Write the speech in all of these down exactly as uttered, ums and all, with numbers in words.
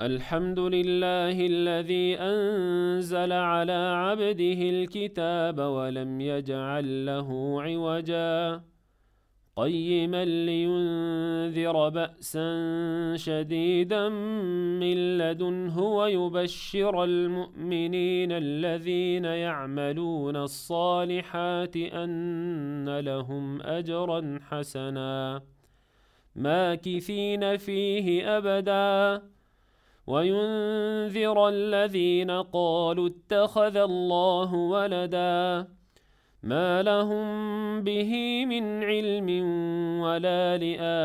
الحمد لله الذي أنزل على عبده الكتاب ولم يجعل له عوجا قيما لينذر بأسا شديدا من لدنه ويبشر المؤمنين الذين يعملون الصالحات أن لهم أجرا حسنا ماكثين فيه أبدا وينذر الذين قالوا اتخذ الله ولدا ما لهم به من علم ولا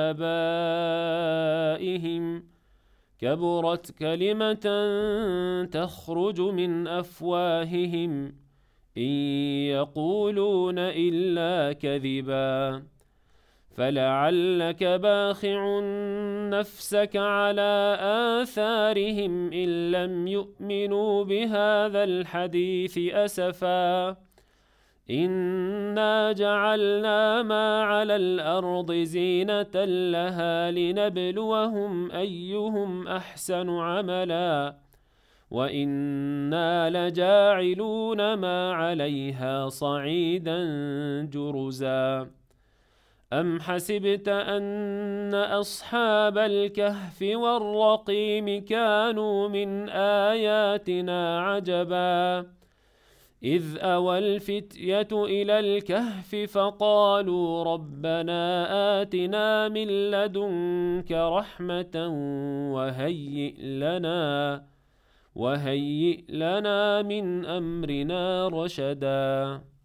لآبائهم كبرت كلمة تخرج من أفواههم إن يقولون إلا كذبا فلعلك باخع نفسك على آثارهم إن لم يؤمنوا بهذا الحديث أسفا إنا جعلنا ما على الأرض زينة لها لنبلوهم أيهم أحسن عملا وإنا لجاعلون ما عليها صعيدا جرزا أم حسبت أن أصحاب الكهف والرقيم كانوا من آياتنا عجبا إذ أوى الفتية إلى الكهف فقالوا ربنا آتنا من لدنك رحمة وهيئ لنا وهيئ لنا من أمرنا رشدا